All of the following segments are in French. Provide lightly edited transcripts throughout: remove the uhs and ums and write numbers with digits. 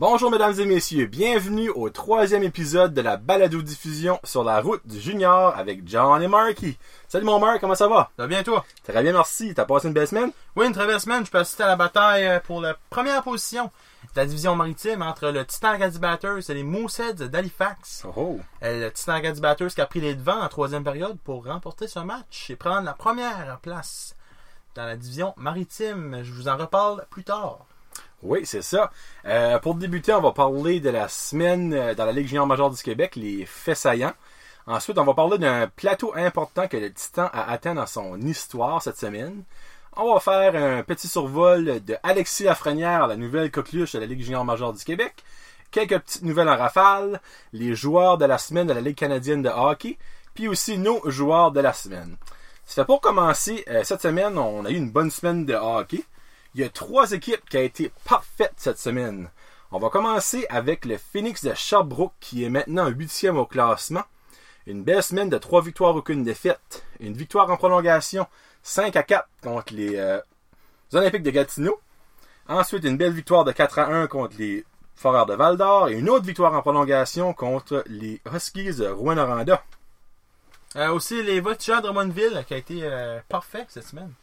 Bonjour mesdames et messieurs, bienvenue au 3e épisode de la balado-diffusion sur la route du junior avec John et Marky. Salut mon Mark, comment ça va? Ça va bien toi? Très bien, merci. T'as passé une belle semaine? Oui, une très belle semaine. Je peux assister à la bataille pour la première position de la division maritime entre le Titan Acadie Batters et les Mooseheads d'Halifax. Oh. Le Titan Acadie Batters qui a pris les devants en troisième période pour remporter ce match et prendre la première place dans la division maritime. Je vous en reparle plus tard. Oui, c'est ça. Pour débuter, on va parler de la semaine dans la Ligue junior majeure du Québec, les faits saillants. Ensuite, on va parler d'un plateau important que le Titan a atteint dans son histoire cette semaine. On va faire un petit survol de Alexis Lafrenière, la nouvelle coqueluche de la Ligue junior majeure du Québec. Quelques petites nouvelles en rafale, les joueurs de la semaine de la Ligue canadienne de hockey, puis aussi nos joueurs de la semaine. Ça fait pour commencer, cette semaine, on a eu une bonne semaine de hockey. Il y a 3 équipes qui ont été parfaites cette semaine. On va commencer avec le Phoenix de Sherbrooke qui est maintenant 8e au classement. Une belle semaine de 3 victoires, aucune défaite. Une victoire en prolongation, 5-4 contre les Olympiques de Gatineau. Ensuite, une belle victoire de 4-1 contre les Foreurs de Val-d'Or. Et une autre victoire en prolongation contre les Huskies de Rouyn-Noranda. Aussi, les Voltigeurs de Drummondville qui a été parfait cette semaine.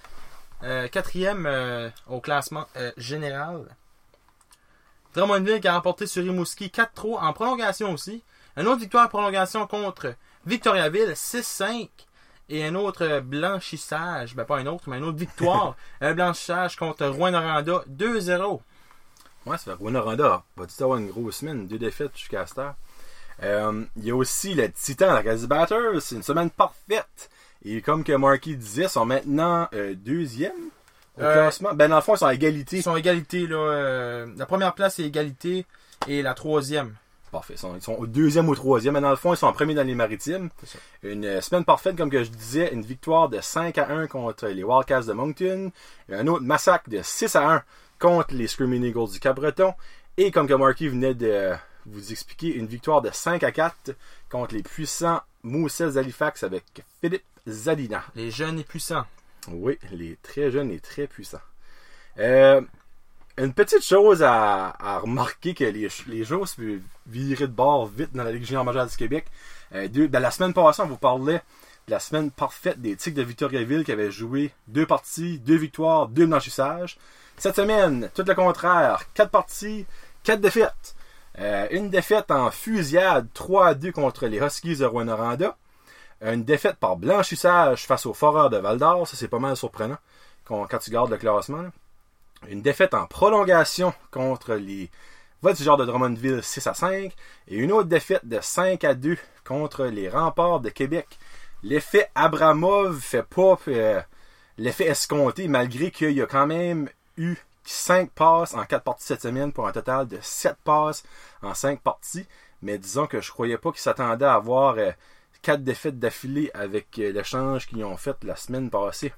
4e au classement général. Drummondville qui a remporté sur Rimouski 4-3 en prolongation aussi. Une autre victoire en prolongation contre Victoriaville 6-5. Et un autre blanchissage. Ben pas un autre, mais une autre victoire. Un blanchissage contre Rouyn-Noranda 2-0. Ouais, ça fait Rouyn-Noranda. Va-tu avoir une grosse semaine, 2 défaites jusqu'à cette heure. Il y a aussi le Titan Acadie Batters. C'est une semaine parfaite. Et comme que Marky disait, ils sont maintenant 2e au classement. Ben dans le fond, ils sont à égalité. Ils sont à égalité, là. La première place est égalité et la 3e. Parfait. Ils sont au 2e ou 3e. Mais dans le fond, ils sont en premier dans les maritimes. C'est ça. Une semaine parfaite, comme que je disais. Une victoire de 5-1 contre les Wildcats de Moncton. Et un autre massacre de 6-1 contre les Screaming Eagles du Cap-Breton. Et comme que Marky venait de vous expliquer, une victoire de 5-4 contre les puissants Mooseheads d'Halifax avec Philippe Zadina. Les jeunes et puissants. Oui, les très jeunes et très puissants. Une petite chose à remarquer que les choses peuvent virer de bord vite dans la Ligue junior majeure du Québec. Dans la semaine passée, on vous parlait de la semaine parfaite des Tigres de Victoriaville qui avaient joué 2 parties, 2 victoires, 2 blanchissages. Cette semaine, tout le contraire. 4 parties, 4 défaites. Une défaite en fusillade 3-2 contre les Huskies de Rouyn-Noranda. Une défaite par blanchissage face aux Foreurs de Val-d'Or. Ça, c'est pas mal surprenant quand tu gardes le classement. Là. Une défaite en prolongation contre les Voltigeurs de Drummondville 6-5. Et une autre défaite de 5-2 contre les Remparts de Québec. L'effet Abramov fait pas l'effet escompté, malgré qu'il y a quand même eu 5 passes en 4 parties cette semaine pour un total de 7 passes en 5 parties. Mais disons que je croyais pas qu'ils s'attendaient à avoir 4 défaites d'affilée avec l'échange qu'ils ont fait la semaine passée.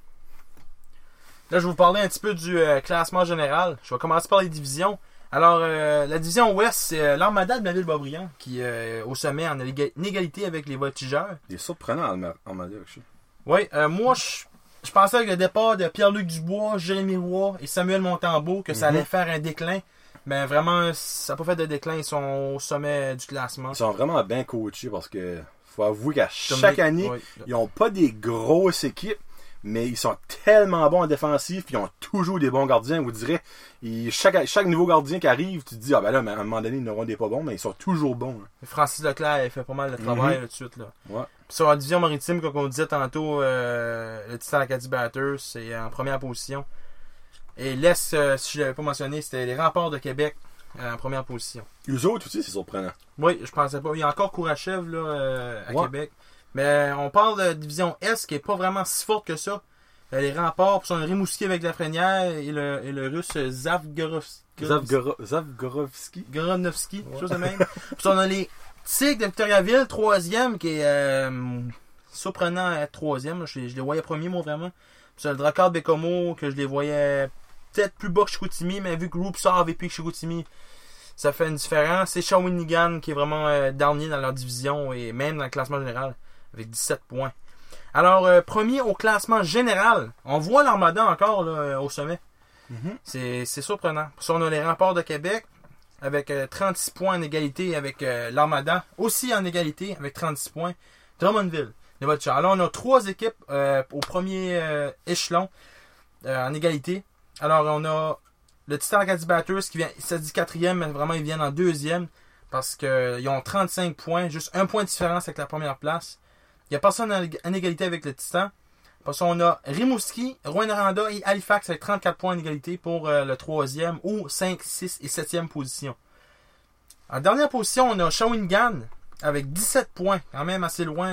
Là, je vais vous parler un petit peu du classement général. Je vais commencer par les divisions. Alors, la division Ouest, c'est l'Armada de Blainville-Boisbriand qui est au sommet en égalité avec les Voltigeurs. Il est surprenant, Armada. Oui, moi, je pensais avec le départ de Pierre-Luc Dubois, Jérémy Roy et Samuel Montembeault que ça allait faire un déclin. Mais vraiment, ça n'a pas fait de déclin. Ils sont au sommet du classement. Ils sont vraiment bien coachés parce que faut avouer qu'à chaque année, ils n'ont pas des grosses équipes, mais ils sont tellement bons en défensif, puis ils ont toujours des bons gardiens. Vous direz, chaque nouveau gardien qui arrive, tu te dis, ah ben là, à un moment donné, ils n'auront des pas bons, mais ils sont toujours bons. Hein. Francis Leclerc, il fait pas mal de travail là, tout de suite. Là. Ouais. Puis sur la division maritime, comme on disait tantôt, le Titan Acadie Batters, c'est en première position. Et l'Est, si je l'avais pas mentionné, c'était les Remparts de Québec en première position. Eux autres aussi, c'est surprenant. Oui, je pensais pas. Il y a encore Kourachev là, à Québec. Mais on parle de division Est qui est pas vraiment si forte que ça. Les Remparts, puis on a Rimouski avec Lafrenière et le Russe Zavgorovski. Gorovski, chose de même. Puis on a les Tigres de Victoriaville, 3e, qui est surprenant à être 3e. Je les voyais premiers, moi, vraiment. Puis le Drakkar Bécomo, que je les voyais peut-être plus bas que Chicoutimi, mais vu que Groupe sort avec plus que Chicoutimi, ça fait une différence. C'est Shawinigan qui est vraiment dernier dans leur division et même dans le classement général avec 17 points. Alors, premier au classement général, on voit l'Armada encore là, au sommet. C'est surprenant. Puis on a les Remparts de Québec avec 36 points en égalité avec l'Armada, aussi en égalité avec 36 points. Drummondville, les Voltigeurs. Alors, on a 3 équipes au premier échelon en égalité. Alors, on a le Titan Acadie Batters qui vient, ça dit 4e, mais vraiment, ils viennent en 2e parce qu'ils ont 35 points, juste 1 point de différence avec la première place. Il n'y a personne en égalité avec le Titan. Parce qu'on a Rimouski, Rouyn-Noranda et Halifax avec 34 points en égalité pour le 3e ou 5, 6 et 7e position. En dernière position, on a Shawinigan avec 17 points, quand même assez loin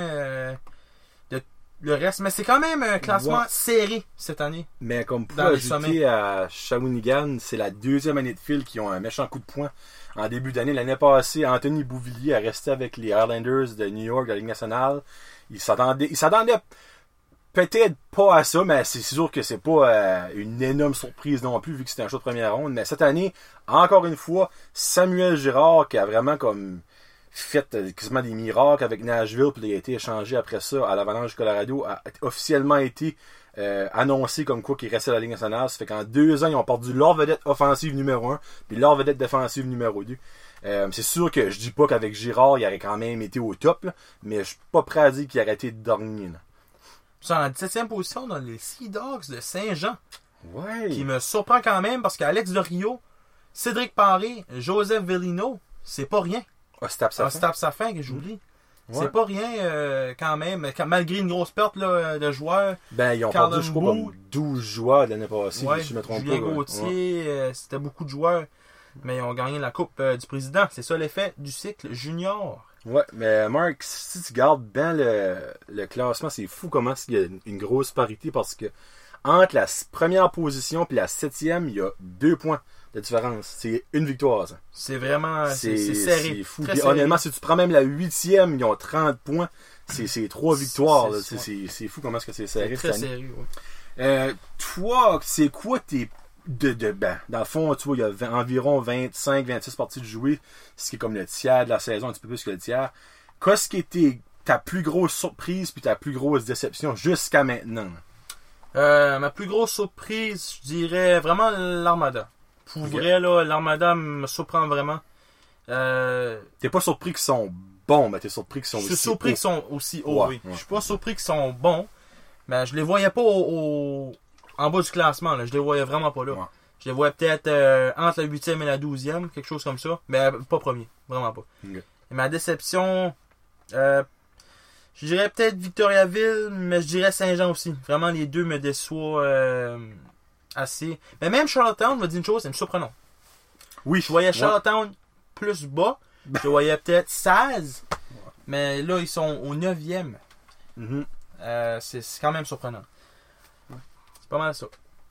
de le reste. Mais c'est quand même un classement serré cette année. Mais comme pour ajouter à Shawinigan, c'est la 2e année de fil qui ont un méchant coup de poing. En début d'année, l'année passée, Anthony Bouvillier a resté avec les Islanders de New York de la Ligue nationale. Il s'attendait peut-être pas à ça, mais c'est sûr que c'est pas une énorme surprise non plus, vu que c'était un choix de première ronde. Mais cette année, encore une fois, Samuel Girard, qui a vraiment comme fait quasiment des miracles avec Nashville, puis il a été échangé après ça à l'Avalanche du Colorado, a officiellement été annoncé comme quoi qu'il restait à la Ligue nationale. Ça fait qu'en 2 ans, ils ont perdu leur vedette offensive numéro 1, puis leur vedette défensive numéro 2. C'est sûr que je dis pas qu'avec Girard, il aurait quand même été au top, là, mais je suis pas prêt à dire qu'il aurait été dernier. Là. C'est en la 17e position dans les Sea Dogs de Saint-Jean. Ouais. Qui me surprend quand même parce qu'Alex de Rio, Cédric Paré, Joseph Vellino, c'est pas rien. Ostap Safin que j'oublie. Ouais. C'est pas rien quand même. Malgré une grosse perte là, de joueurs. Ben, ils ont perdu, je crois, comme 12 joueurs l'année passée, ouais, si je me trompe Julien pas. Gauthier, c'était beaucoup de joueurs. Mais ils ont gagné la Coupe du Président. C'est ça l'effet du cycle junior. Ouais, mais Marc, si tu gardes bien le classement, c'est fou comment il y a une grosse parité parce que entre la première position et la 7e, il y a 2 points de différence. C'est une victoire, ça. C'est vraiment c'est serré. C'est fou. Puis, honnêtement, si tu prends même la 8e, ils ont 30 points. C'est 3 victoires. C'est fou comment est-ce que c'est serré. C'est très serré, ouais. Toi, c'est quoi tes... dans le fond, tu vois, il y a environ 25-26 parties de jouer, ce qui est comme le tiers de la saison, un petit peu plus que le tiers. Qu'est-ce qui était ta plus grosse surprise puis ta plus grosse déception jusqu'à maintenant? Ma plus grosse surprise, je dirais vraiment l'Armada. Pour vrai, là, l'Armada me surprend vraiment. T'es pas surpris qu'ils sont bons, mais t'es surpris qu'ils sont aussi hauts. Je suis surpris qu'ils sont aussi hauts, oui. Je suis pas surpris qu'ils sont bons, mais je les voyais pas en bas du classement, là. Je les voyais vraiment pas là. Ouais. Je les voyais peut-être entre la 8e et la 12e, quelque chose comme ça. Mais pas premier, vraiment pas. Okay. Et ma déception, je dirais peut-être Victoriaville, mais je dirais Saint-Jean aussi. Vraiment, les deux me déçoivent assez. Mais même Charlottetown, je me dis une chose, c'est surprenant. Oui. Je voyais Charlottetown plus bas. Je voyais peut-être 16. Mais là, ils sont au 9e. Mm-hmm. C'est quand même surprenant. C'est pas mal ça.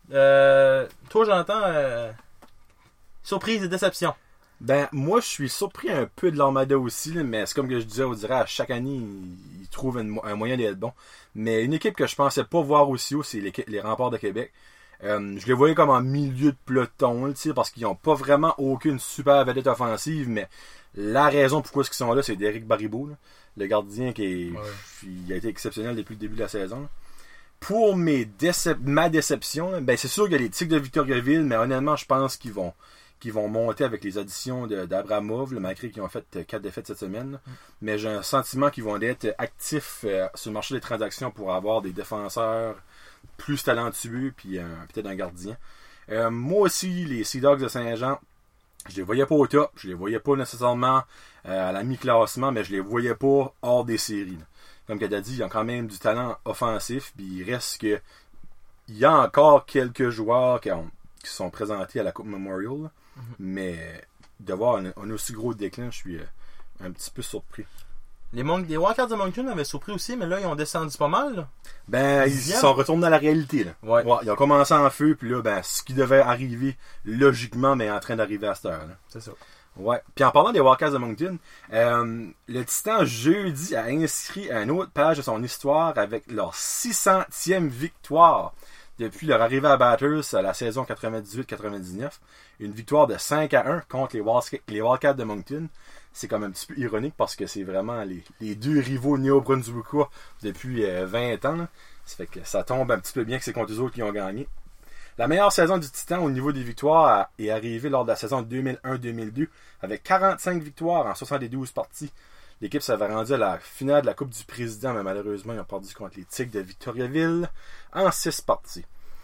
Toi, Jonathan, surprise et déception. Ben, moi, je suis surpris un peu de l'Armada aussi, là, mais c'est comme que je disais, on dirait à chaque année, ils trouvent un moyen d'être bon. Mais une équipe que je pensais pas voir aussi haut, c'est les Remparts de Québec. Je les voyais comme en milieu de peloton, là, parce qu'ils n'ont pas vraiment aucune super vedette offensive, mais la raison pourquoi ils sont là, c'est Derek Baribeau, là, le gardien qui il a été exceptionnel depuis le début de la saison. Là. Pour ma déception, là, ben c'est sûr qu'il y a les Tigres de Victoriaville, mais honnêtement, je pense qu'ils vont monter avec les additions d'Abramov, malgré qu'ils ont fait 4 défaites cette semaine. Mais j'ai un sentiment qu'ils vont être actifs sur le marché des transactions pour avoir des défenseurs plus talentueux, puis peut-être un gardien. Moi aussi, les Sea Dogs de Saint-Jean, je les voyais pas au top, je les voyais pas nécessairement à la mi-classement, mais je les voyais pas hors des séries. Là. Comme tu as dit, ils ont quand même du talent offensif, puis il reste que il y a encore quelques joueurs qui sont présentés à la Coupe Memorial, mais de voir un aussi gros déclin, je suis un petit peu surpris. Les Wildcats de Moncton avaient surpris aussi, mais là, ils ont descendu pas mal. Là. Ben, ils sont retournés à la réalité. Là. Ouais, ils ont commencé en feu, puis là, ben, ce qui devait arriver logiquement, mais est en train d'arriver à cette heure. Là. C'est ça. Ouais. Puis en parlant des Wildcats de Moncton, le Titan jeudi a inscrit une autre page de son histoire avec leur 600e victoire depuis leur arrivée à Bathurst à la saison 98-99. Une victoire de 5-1 contre les Wildcats de Moncton. C'est comme un petit peu ironique parce que c'est vraiment les deux rivaux néo-brunswickois depuis 20 ans. Là. Ça fait que ça tombe un petit peu bien que c'est contre eux autres qui ont gagné. La meilleure saison du Titan au niveau des victoires est arrivée lors de la saison 2001-2002 avec 45 victoires en 72 parties. L'équipe s'avait rendue à la finale de la Coupe du Président, mais malheureusement, ils ont perdu contre les Tigres de Victoriaville en 6 parties.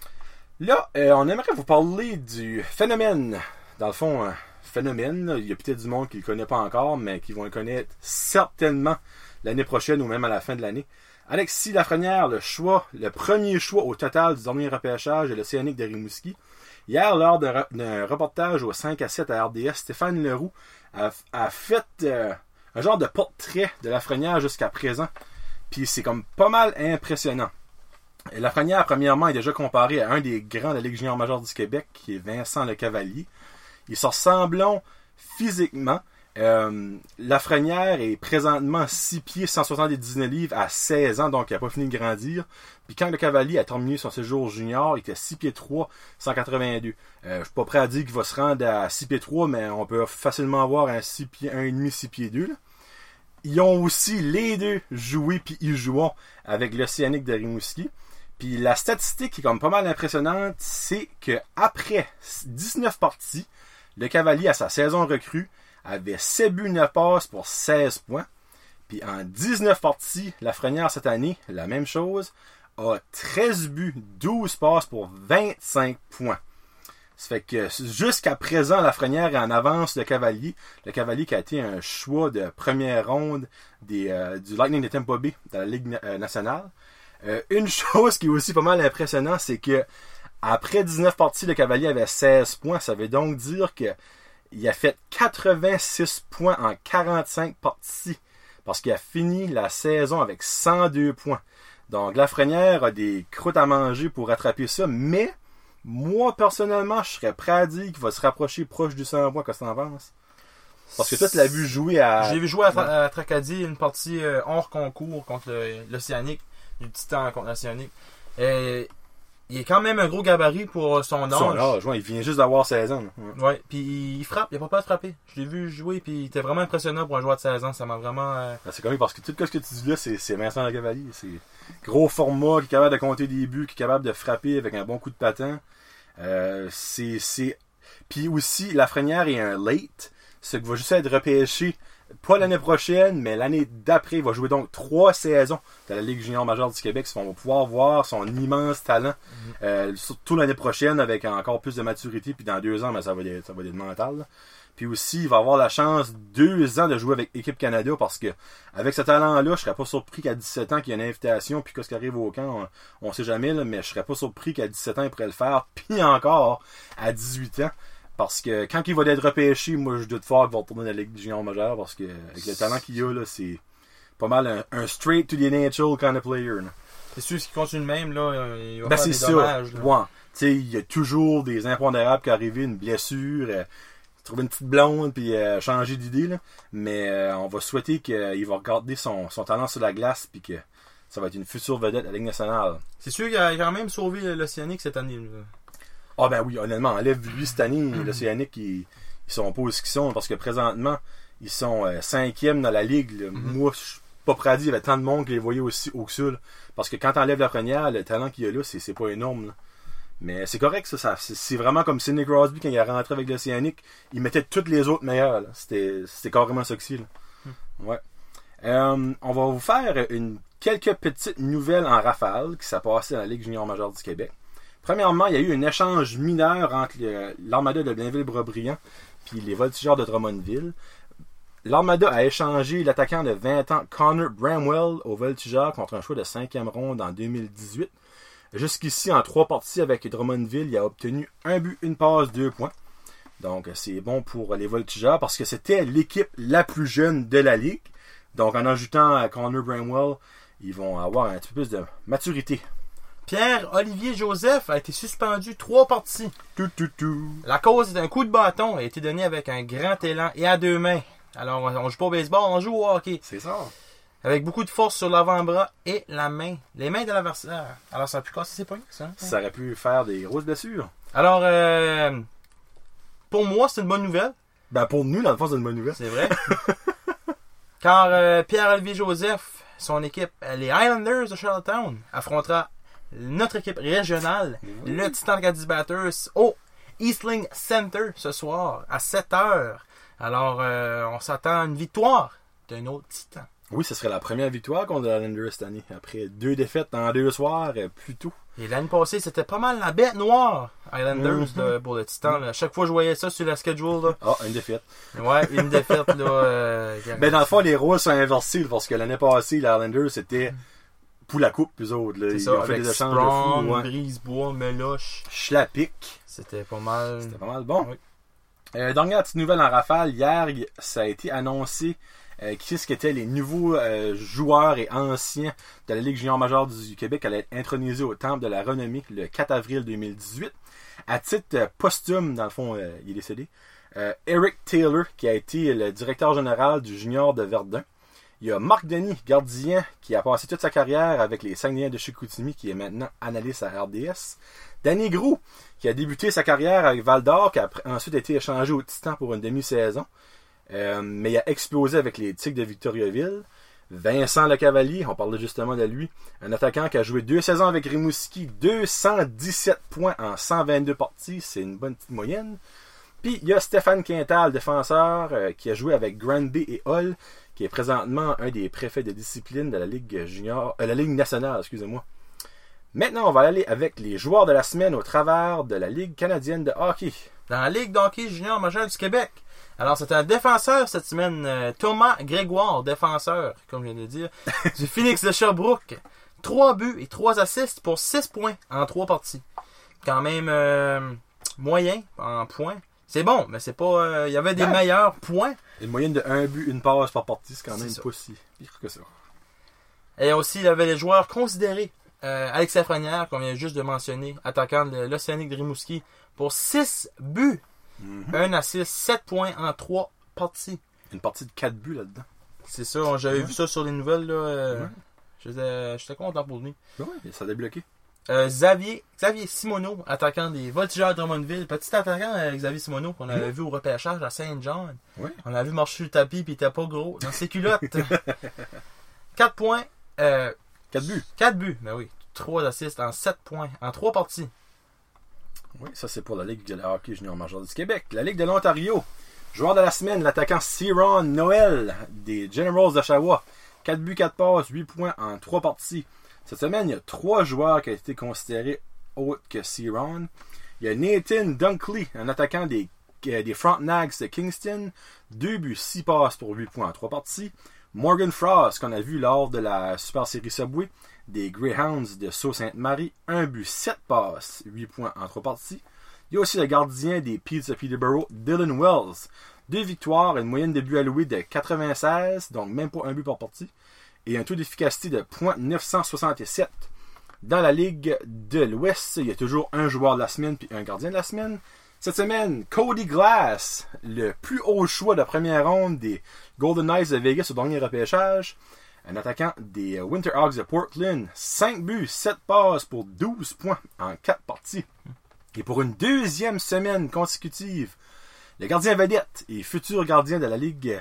Là, on aimerait vous parler du phénomène. Dans le fond, phénomène, il y a peut-être du monde qui ne le connaît pas encore, mais qui vont le connaître certainement l'année prochaine ou même à la fin de l'année. Alexis Lafrenière, le premier choix au total du dernier repêchage de l'Océanique de Rimouski. Hier, lors d'un reportage au 5 à 7 à RDS, Stéphane Leroux a fait un genre de portrait de Lafrenière jusqu'à présent. Puis c'est comme pas mal impressionnant. Et Lafrenière, premièrement, est déjà comparé à un des grands de la Ligue junior majeure du Québec, qui est Vincent Lecavalier. Ils se ressemblent physiquement. Lafrenière est présentement 6 pieds 179 livres à 16 ans, donc il n'a pas fini de grandir. Puis quand Lecavalier a terminé son séjour junior, il était 6 pieds 3, 182. Je suis pas prêt à dire qu'il va se rendre à 6 pieds 3, mais on peut facilement avoir un 6 pieds 1,5, 6 pieds 2. Là. Ils ont aussi les deux joué, puis ils jouent avec l'Océanique de Rimouski. Puis la statistique qui est comme pas mal impressionnante, c'est que après 19 parties, Lecavalier à sa saison recrue avait 7 buts, 9 passes pour 16 points. Puis en 19 parties, Lafrenière cette année, la même chose, a 13 buts, 12 passes pour 25 points. Ça fait que jusqu'à présent, Lafrenière est en avance de Cavalier. Le Cavalier qui a été un choix de première ronde du Lightning de Tampa Bay dans la Ligue nationale. Une chose qui est aussi pas mal impressionnante, c'est que après 19 parties, le Cavalier avait 16 points. Ça veut donc dire qu'il a fait 86 points en 45 parties. Parce qu'il a fini la saison avec 102 points. Donc Lafrenière a des croûtes à manger pour rattraper ça. Mais moi, personnellement, je serais prêt à dire qu'il va se rapprocher proche du 100 points. Qu'est-ce que t'en penses? Parce que toi, tu l'as vu jouer à... J'ai vu jouer à Tracadie une partie hors concours contre l'Océanique. Du Titan contre l'Océanique. Il est quand même un gros gabarit pour son âge. Son âge, ouais, il vient juste d'avoir 16 ans. Ouais, puis il frappe, il n'a pas peur de frapper. Je l'ai vu jouer, puis il était vraiment impressionnant pour un joueur de 16 ans. Ça m'a vraiment... C'est comique parce que tout ce que tu dis là, c'est Vincent Lecavalier. C'est gros format, qui est capable de compter des buts, qui est capable de frapper avec un bon coup de patin. Puis aussi, Lafrenière est un late, ce qui va juste être repêché pas l'année prochaine, mais l'année d'après. Il va jouer donc 3 saisons de la Ligue junior majeure du Québec. On va pouvoir voir son immense talent, surtout l'année prochaine avec encore plus de maturité. Puis dans 2 ans, ben, ça va être mental. Là. Puis aussi, il va avoir la chance 2 ans de jouer avec l'équipe Canada parce que avec ce talent-là, je serais pas surpris qu'à 17 ans qu'il y ait une invitation. Puis qu'est-ce qui arrive au camp, on sait jamais, là, mais je serais pas surpris qu'à 17 ans, il pourrait le faire. Puis encore à 18 ans. Parce que quand il va être repêché, moi je doute fort qu'il va retourner dans la Ligue junior majeure parce que avec le talent qu'il a, là, c'est pas mal un straight to the NHL kind of player. Là. C'est sûr, s'il continue le même, là, il va ben faire c'est des dommages. Ça. Ouais. T'sais, il y a toujours des impondérables qui arrivent, une blessure, trouver une petite blonde puis changer d'idée. Là. Mais on va souhaiter qu'il va regarder son talent sur la glace puis que ça va être une future vedette à la Ligue nationale. C'est sûr qu'il a quand même sauvé l'Océanique cette année. Là. Ah ben oui, honnêtement, enlève-lui cette année, l'Océanique, ils sont pas où ils sont, parce que présentement, ils sont 5e dans la Ligue. Là. Moi, je suis pas prêt à dire, il y avait tant de monde qui les voyait aussi au sud. Parce que quand t'enlèves Lafrenière, le talent qu'il y a là, c'est pas énorme. Là. Mais c'est correct, ça c'est vraiment comme Sidney Crosby, quand il est rentré avec l'Océanique, il mettait toutes les autres meilleures. Là. C'était carrément sexy. Là. Ouais. On va vous faire quelques petites nouvelles en rafale qui s'est passé dans la Ligue junior majeure du Québec. Premièrement, il y a eu un échange mineur entre l'Armada de Blainville-Boisbriand et les Voltigeurs de Drummondville. L'Armada a échangé l'attaquant de 20 ans Connor Bramwell aux Voltigeurs contre un choix de 5e ronde en 2018. Jusqu'ici, en 3 parties avec Drummondville, il a obtenu 1 but, 1 passe, 2 points. Donc, c'est bon pour les Voltigeurs parce que c'était l'équipe la plus jeune de la Ligue. Donc, en ajoutant à Connor Bramwell, ils vont avoir un petit peu plus de maturité. Pierre-Olivier Joseph a été suspendu 3 parties. La cause d'un coup de bâton a été donné avec un grand élan et à 2 mains. Alors, on joue pas au baseball, on joue au hockey. C'est ça. Avec beaucoup de force sur l'avant-bras et la main. Les mains de l'adversaire. Alors, ça a pu casser ses poignets, ça. Ça aurait pu faire des grosses blessures. Alors, pour moi, c'est une bonne nouvelle. Ben, pour nous, dans le fond, c'est une bonne nouvelle. C'est vrai. Car Pierre-Olivier Joseph, son équipe, les Highlanders de Charlottetown, affrontera notre équipe régionale, Oui. le Titan Acadie Batters, au Eastling Center ce soir à 7h. Alors, on s'attend à une victoire d'un autre Titan. Oui, ce serait la première victoire contre les Islanders cette année. Après 2 défaites en 2 soirs, plus tôt. Et l'année passée, c'était pas mal la bête noire, Islanders, là, pour le Titan. Là. À chaque fois que je voyais ça sur la schedule, là, Ah, une défaite. ouais, une défaite. Là, Ben, dans le fond, les rôles sont inversés là, parce que l'année passée, les Islanders, c'était pour la coupe, eux autres. Là. c'est Ils ça, ont fait avec des échanges Sprong, de fou. Ouais. Brisebois, Meloche. Schlapic. C'était pas mal. C'était pas mal bon. Oui. Dernière petite nouvelle en rafale. Hier, ça a été annoncé qui étaient les nouveaux joueurs et anciens de la Ligue junior majeure du Québec allaient être intronisés au Temple de la Renommée le 4 avril 2018. À titre posthume, dans le fond, il est décédé. Eric Taylor, qui a été le directeur général du junior de Verdun. Il y a Marc Denis, gardien, qui a passé toute sa carrière avec les Saguenayens de Chicoutimi, qui est maintenant analyste à RDS. Danny Groux, qui a débuté sa carrière avec Val-d'Or, qui a ensuite été échangé au Titan pour une demi-saison. Mais il a explosé avec les Tigres de Victoriaville. Vincent Lecavalier, on parlait justement de lui, un attaquant qui a joué 2 saisons avec Rimouski, 217 points en 122 parties, c'est une bonne petite moyenne. Puis il y a Stéphane Quintal, défenseur, qui a joué avec Granby et Hull, qui est présentement un des préfets de discipline de la Ligue junior, la Ligue nationale, excusez-moi. Maintenant, on va aller avec les joueurs de la semaine au travers de la Ligue canadienne de hockey. Dans la Ligue d'hockey junior majeur du Québec. Alors, c'est un défenseur cette semaine, Thomas Grégoire, défenseur, comme je viens de dire, du Phoenix de Sherbrooke. 3 buts et 3 assists pour 6 points en 3 parties. Quand même moyen en points. C'est bon, mais c'est pas. Il y avait des meilleurs points. Une moyenne de 1 but, 1 passe par partie, c'est quand même C'est pas si pire que ça. Et aussi, il y avait les joueurs considérés. Alex Lafrenière, qu'on vient juste de mentionner, attaquant de l'Océanique de Rimouski, pour 6 buts. 1 assist, 7 points en 3 parties. Une partie de 4 buts là-dedans. C'est ça, j'avais vu ça sur les nouvelles. Là, j'étais content pour lui. Oui, ça a débloqué. Xavier Simoneau, attaquant des Voltigeurs de Drummondville. Petit attaquant, Xavier Simoneau, qu'on avait vu au repêchage à Saint-John. Oui. On l'a vu marcher sur le tapis, puis il était pas gros. Dans ses culottes. 4 points. 4 buts. 4 buts, ben oui. 3 assists en 7 points. En 3 parties. Oui, ça c'est pour la Ligue de hockey junior majeur du Québec. La Ligue de l'Ontario. Joueur de la semaine, l'attaquant Cyron Noël des Generals d'Oshawa. 4 buts, 4 passes, 8 points en 3 parties. Cette semaine, il y a 3 joueurs qui ont été considérés autres que Cyron. Il y a Nathan Dunkley, un attaquant des Frontenacs de Kingston. 2 buts, 6 passes pour 8 points en 3 parties. Morgan Frost, qu'on a vu lors de la Super Série Subway des Greyhounds de Sault-Sainte-Marie. 1 but, 7 passes, 8 points en 3 parties. Il y a aussi le gardien des Petes de Peterborough, Dylan Wells. 2 victoires, une moyenne de buts alloués de 96, donc même pas un but par partie. Et un taux d'efficacité de .967. Dans la Ligue de l'Ouest, il y a toujours un joueur de la semaine puis un gardien de la semaine. Cette semaine, Cody Glass, le plus haut choix de première ronde des Golden Knights de Vegas au dernier repêchage. Un attaquant des Winterhawks de Portland. 5 buts, 7 passes pour 12 points en 4 parties. Et pour une deuxième semaine consécutive, le gardien vedette et futur gardien de la Ligue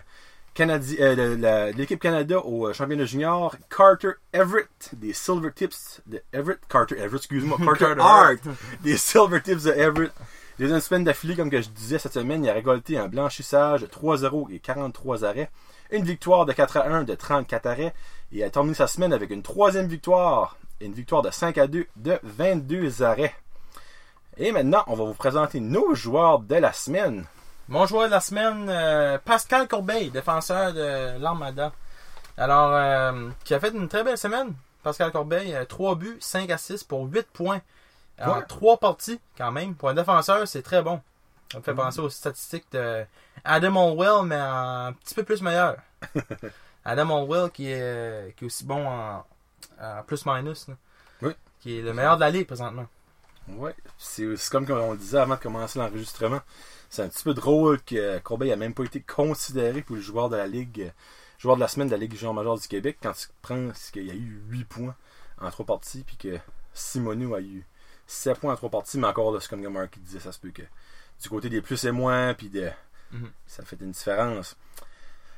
de l'équipe Canada au championnat junior, Carter Everett des Silver Tips de Everett. Carter Hart des Silver Tips de Everett. Deuxième semaine d'affilée, comme que je disais cette semaine, il a récolté un blanchissage de 3-0 et 43 arrêts. Une victoire de 4-1 de 34 arrêts. Et il a terminé sa semaine avec une troisième victoire. Une victoire de 5-2 de 22 arrêts. Et maintenant, on va vous présenter nos joueurs de la semaine. Mon joueur de la semaine, Pascal Corbeil, défenseur de l'Armada. Alors, qui a fait une très belle semaine. Pascal Corbeil, 3 buts, 5 assists pour 8 points. En 3 parties, quand même. Pour un défenseur, c'est très bon. Ça me fait penser aux statistiques de Adam Olwell, mais un petit peu plus meilleur. Adam Olwell qui est aussi bon en plus-minus. Oui. Qui est le meilleur de la ligue présentement. Oui, c'est comme on le disait avant de commencer l'enregistrement. C'est un petit peu drôle que Corbeil n'a même pas été considéré pour le joueur de la Ligue, joueur de la semaine de la Ligue junior majeure du Québec, quand tu prends qu'il y a eu 8 points en 3 parties, puis que Simoneau a eu 7 points en 3 parties, mais encore là, c'est comme Marc disait, ça se peut que du côté des plus et moins, puis ça fait une différence.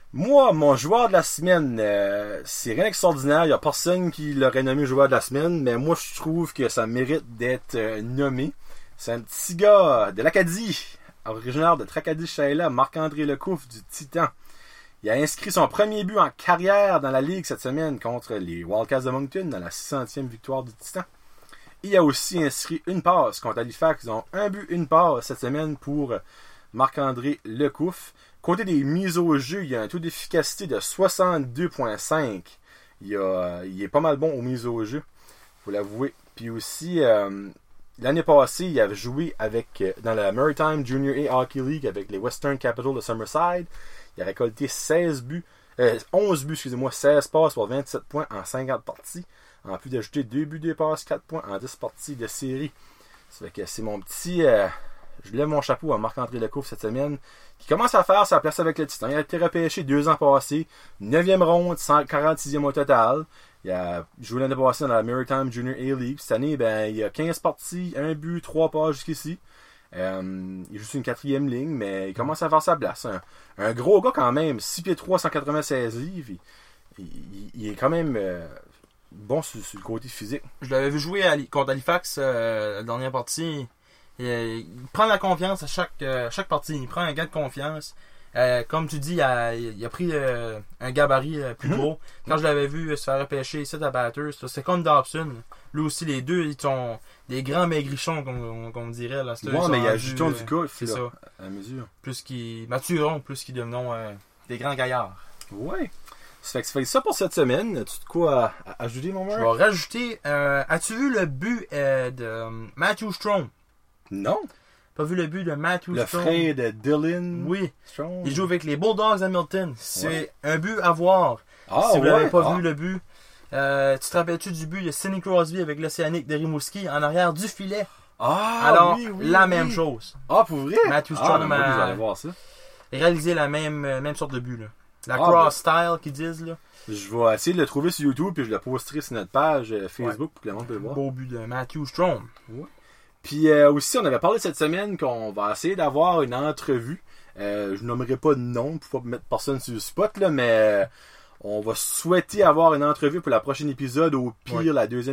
Moi, mon joueur de la semaine, c'est rien d'extraordinaire. Il n'y a personne qui l'aurait nommé joueur de la semaine, mais moi, je trouve que ça mérite d'être nommé. C'est un petit gars de l'Acadie, originaire de Tracadie-Shaila, Marc-André Lecouf du Titan. Il a inscrit son premier but en carrière dans la Ligue cette semaine contre les Wildcats de Moncton dans la 600e victoire du Titan. Il a aussi inscrit une passe contre Halifax. Ils ont un but, une passe cette semaine pour Marc-André Lecouf. Côté des mises au jeu, il y a un taux d'efficacité de 62,5. Il est pas mal bon aux mises au jeu, faut l'avouer. Puis aussi, l'année passée, il avait joué dans la Maritime Junior A Hockey League avec les Western Capitals de Summerside. Il a récolté 11 buts, 16 passes pour 27 points en 50 parties. En plus d'ajouter 2 buts, 2 passes, 4 points en 10 parties de série. Ça fait que c'est mon petit... je lève mon chapeau à Marc-André Lecouf cette semaine, qui commence à faire sa place avec le Titan. Il a été repêché 2 ans passés, 9e ronde, 146e au total. Il a joué l'année passée dans la Maritime Junior A League. Cette année, il a 15 parties, 1 but, 3 passes jusqu'ici. Il joue sur une 4e ligne, mais il commence à faire sa place. Un gros gars quand même, 6 pieds 3, 196 livres. Il est quand même bon sur le côté physique. Je l'avais vu jouer contre Halifax la dernière partie. Il prend la confiance à chaque partie. Il prend un gain de confiance. Comme tu dis, il a pris un gabarit plus gros. Quand je l'avais vu se faire repêcher ici à Batters, c'est comme Dobson. Lui aussi, les deux, ils sont des grands maigrichons, comme on dirait. Là. Ouais, mais il a jeton du coup, c'est ça. À mesure. Plus qu'ils matureront, plus qu'ils deviendront des grands gaillards. Ouais. Ça fait ça pour cette semaine. As-tu de quoi à ajouter, mon mec? Je vais rajouter... as-tu vu le but de Matthew Strome? Non. Pas vu le but de Matthew Strome? Le frère de Dylan. Oui. Strome. Il joue avec les Bulldogs d'Hamilton. C'est un but à voir. Ah, si vous n'avez pas vu le but. Tu te rappelles-tu du but de Sidney Crosby avec l'Océanique de Rimouski en arrière du filet? Ah, alors, oui, même chose. Ah, pour vrai? Matthew Strome a réalisé la même sorte de but. Là. La cross-style qu'ils disent. Là. Je vais essayer de le trouver sur YouTube puis je le posterai sur notre page Facebook pour que le monde puisse le voir. Beau but de Matthew Strome. Ouais. Puis aussi, on avait parlé cette semaine qu'on va essayer d'avoir une entrevue. Je nommerai pas de nom pour pas mettre personne sur le spot, là, mais on va souhaiter avoir une entrevue pour la prochaine épisode, au pire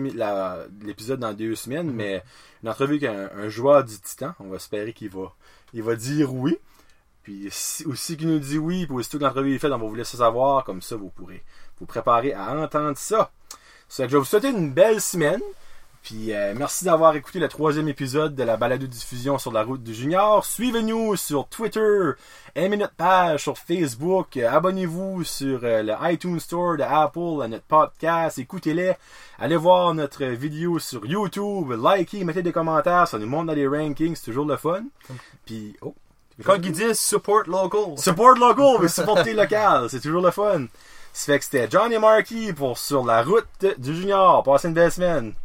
l'épisode dans 2 semaines, mais une entrevue avec un joueur du Titan. On va espérer qu'il va dire oui. Puis aussi qu'il nous dit oui, puis aussitôt que l'entrevue est faite, on va vous laisser savoir, comme ça vous pourrez vous préparer à entendre ça. C'est que je vais vous souhaiter une belle semaine. Puis merci d'avoir écouté le 3e épisode de la balado-diffusion sur la route du Junior. Suivez-nous sur Twitter, aimez notre page sur Facebook, abonnez-vous sur le iTunes Store de Apple à notre podcast, écoutez-les, allez voir notre vidéo sur YouTube, likez, mettez des commentaires, ça nous monte dans les rankings, c'est toujours le fun. Puis, quand ils disent support local. Support local, mais supporter local, c'est toujours le fun. Ça fait que c'était John et Marky pour Sur la route du Junior. Passez une belle semaine.